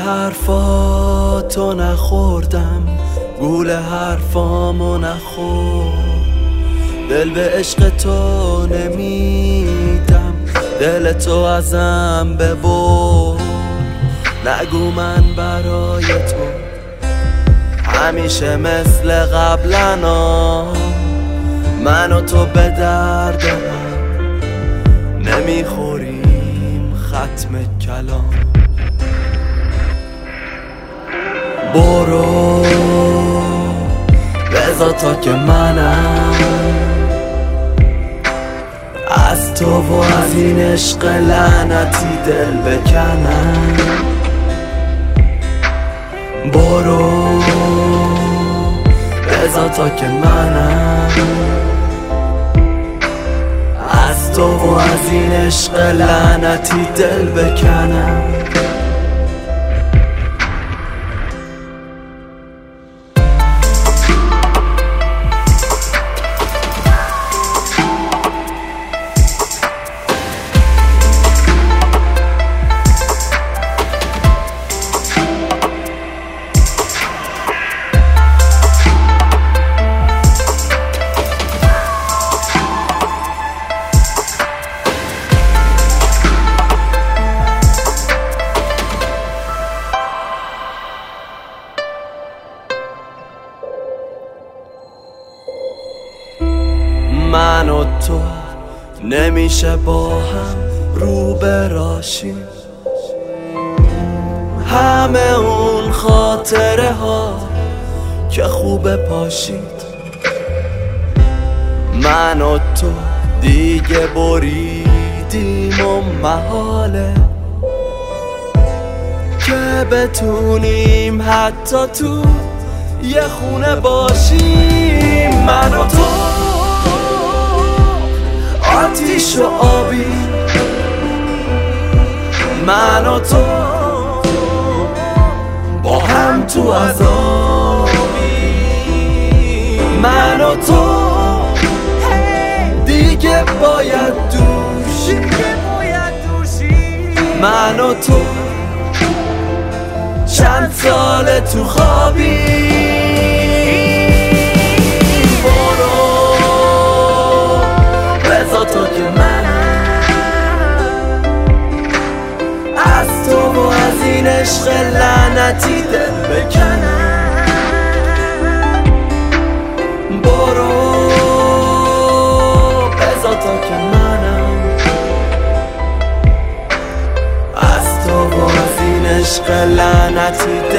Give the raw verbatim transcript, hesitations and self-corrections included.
حرفاتو نخوردم، گول حرفامو نخور. دل به عشق تو نمیدم، دل تو ازم ببر. نگو من برای تو همیشه مثل قبلنا، من و تو به درد هم نمیخوریم ختم کلام. برو بذار تا که منم از تو و از این عشق لعنتی دل بکنم. برو بذار تا که منم از تو و از این عشق لعنتی دل بکنم. من و تو نمیشه با هم رو براشیم، همه اون خاطره ها که خوب پاشید. من و تو دیگه بریدیم و محاله که بتونیم حتی تو یه خونه باشیم. من و تو آتیش و آبی، من و تو با هم تو عذابی. من و تو دیگه باید دوشی، من و تو چند سال تو خوابی. تا که منم از تو و از این عشق لعنتی دل بکنم. برو بذار تا که منم از تو و از این عشق لعنتی